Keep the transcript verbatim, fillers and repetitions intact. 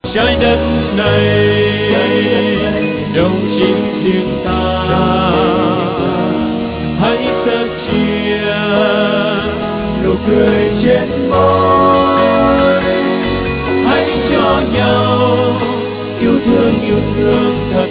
trái đất này đâu chỉ riêng ta, hãy sẻ chia nụ cười trên môi, hãy cho nhau yêu thương yêu thương thật